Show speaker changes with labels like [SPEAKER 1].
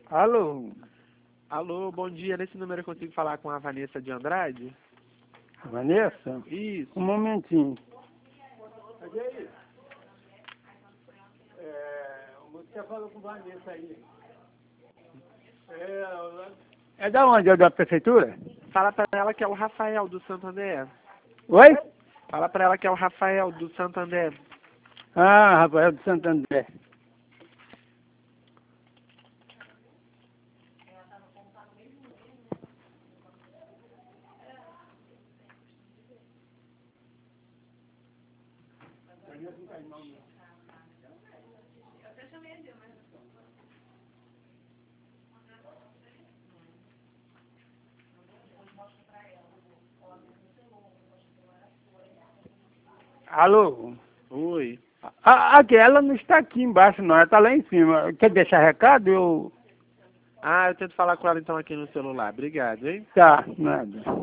[SPEAKER 1] Alô?
[SPEAKER 2] Alô, bom dia. Nesse número eu consigo falar com a Vanessa de Andrade?
[SPEAKER 1] Vanessa?
[SPEAKER 2] Isso.
[SPEAKER 1] Um momentinho. Você falou com Vanessa aí. É da onde? É da prefeitura?
[SPEAKER 2] Fala pra ela que é o Rafael do Santander.
[SPEAKER 1] Oi?
[SPEAKER 2] Fala pra ela que é o Rafael do Santander.
[SPEAKER 1] Ah, Rafael de Santander. Alô?
[SPEAKER 2] Oi.
[SPEAKER 1] Aqui, ela não está aqui embaixo, não. Ela está lá em cima. Quer deixar recado?
[SPEAKER 2] Ah, eu tento falar com ela então aqui no celular. Obrigado, hein?
[SPEAKER 1] Tá, nada.